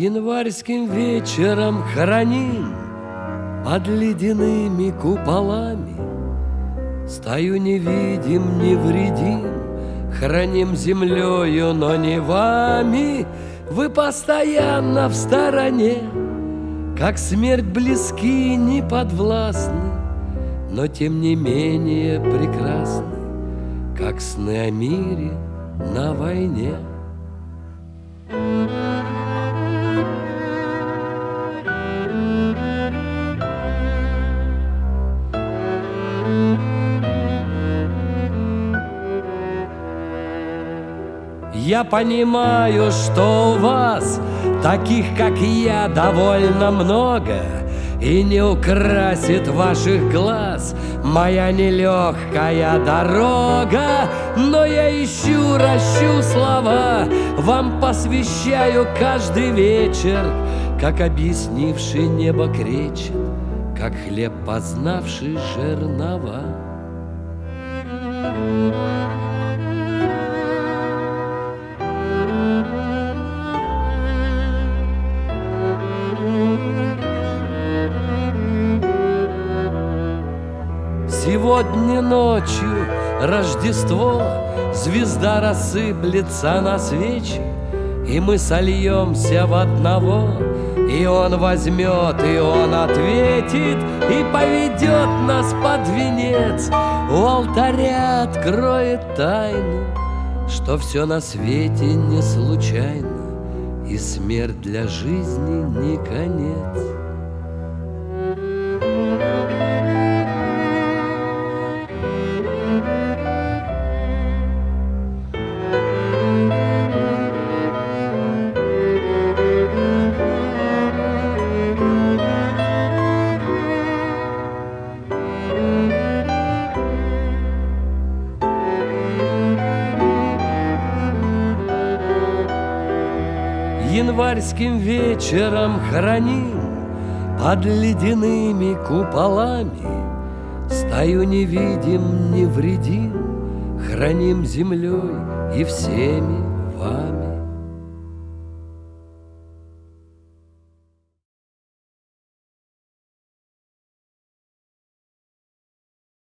Январским вечером храним под ледяными куполами стаю невидим, невредим, храним землею, но не вами. Вы постоянно в стороне, как смерть близки и неподвластны, но тем не менее прекрасны, как сны о мире на войне. Я понимаю, что у вас таких, как я, довольно много, и не украсит ваших глаз моя нелегкая дорога. Но я ищу, ращу слова, вам посвящаю каждый вечер, как объяснивший небо кречет, как хлеб, познавший жернова. Сегодня ночью Рождество, звезда рассыплется на свечи, и мы сольемся в одного, и он возьмет, и он ответит, и поведет нас под венец. У алтаря откроет тайну, что все на свете не случайно, и смерть для жизни не конец. Январским вечером храним под ледяными куполами стаю невидим, невредим, храним землей и всеми вами.